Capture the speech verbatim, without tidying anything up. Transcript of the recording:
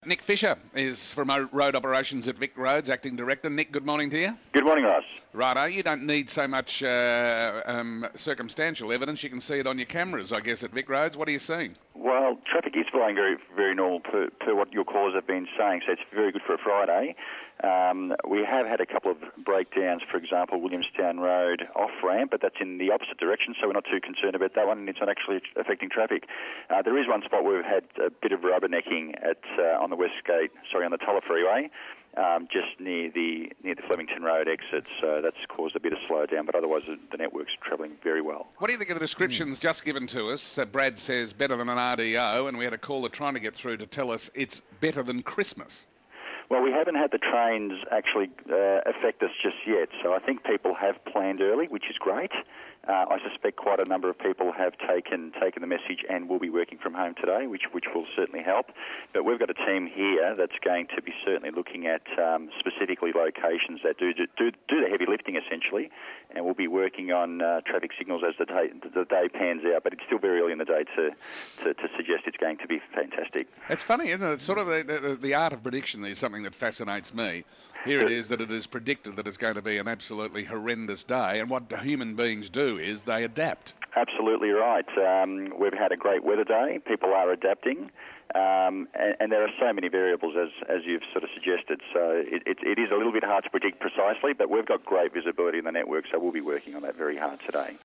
Nick Fisher is from Road Operations at Vic Roads, Acting Director. Nick, good morning to you. Good morning, Ross. Righto, you don't need so much uh, um, circumstantial evidence. You can see it on your cameras, I guess, at Vic Roads. What are you seeing? Well, traffic is flowing very, very normal per, per what your callers have been saying, so it's very good for a Friday. Um, we have had a couple of breakdowns, for example, Williamstown Road off-ramp, but that's in the opposite direction, so we're not too concerned about that one, and it's not actually affecting traffic. Uh, there is one spot where we've had a bit of rubbernecking at uh, on the West Gate, sorry, on the Tulla Freeway, um, just near the near the Flemington Road exit, so that's caused a bit of slowdown, but otherwise the, the network's travelling very well. What do you think of the descriptions mm. just given to us? Uh, Brad says better than an R D O, and we had a caller trying to get through to tell us it's better than Christmas. Well, we haven't had the trains actually uh, affect us just yet, so I think people have planned early, which is great. Uh, I suspect quite a number of people have taken taken the message and will be working from home today, which which will certainly help. But we've got a team here that's going to be certainly looking at um, specifically locations that do, do do the heavy lifting essentially, and we'll be working on uh, traffic signals as the day, the day pans out. But it's still very early in the day to, to, to suggest it's going to be fantastic. It's funny, isn't it? It's sort of the, the, the art of prediction is something that fascinates me. Here it is that it is predicted that it's going to be an absolutely horrendous day, and what human beings do is they adapt. Absolutely right. Um, we've had a great weather day. People are adapting, um, and, and there are so many variables as as you've sort of suggested. So it, it, it is a little bit hard to predict precisely, but we've got great visibility in the network, so we'll be working on that very hard today.